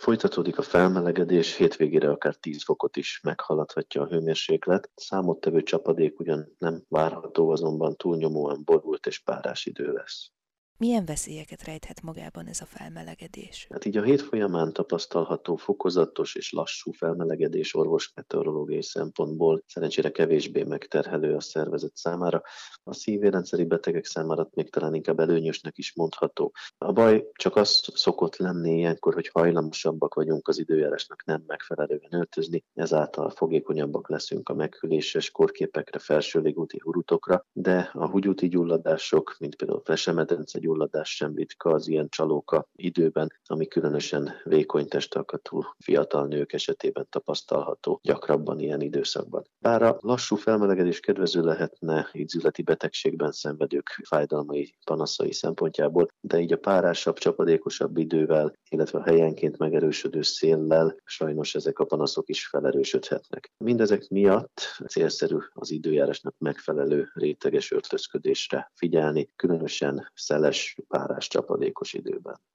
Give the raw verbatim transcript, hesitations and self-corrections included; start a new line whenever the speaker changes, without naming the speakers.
Folytatódik a felmelegedés, hétvégére akár tíz fokot is meghaladhatja a hőmérséklet. Számottevő csapadék ugyan nem várható, azonban túlnyomóan borult és párás idő lesz.
Milyen veszélyeket rejthet magában ez a felmelegedés?
Hát így a hét folyamán tapasztalható fokozatos és lassú felmelegedés orvosmeteorológiai szempontból szerencsére kevésbé megterhelő a szervezet számára. A szívérrendszeri betegek számára még talán inkább előnyösnek is mondható. A baj csak az szokott lenni ilyenkor, hogy hajlamosabbak vagyunk az időjárásnak nem megfelelően öltözni, ezáltal fogékonyabbak leszünk a meghűléses kórképekre, felső légúti hurutokra, de a húgyúti gyulladások, mint például vesemedence gyulladás sem ritka az ilyen csalóka időben, ami különösen vékony testalkatú fiatal nők esetében tapasztalható gyakrabban ilyen időszakban. Bár a lassú felmelegedés kedvező lehetne ízületi betegségben szenvedők fájdalmai, panaszai szempontjából, de így a párásabb, csapadékosabb idővel, illetve a helyenként megerősödő széllel sajnos ezek a panaszok is felerősödhetnek. Mindezek miatt célszerű az időjárásnak megfelelő réteges öltözködésre figyelni, különösen szeles, párás, csapadékos időben.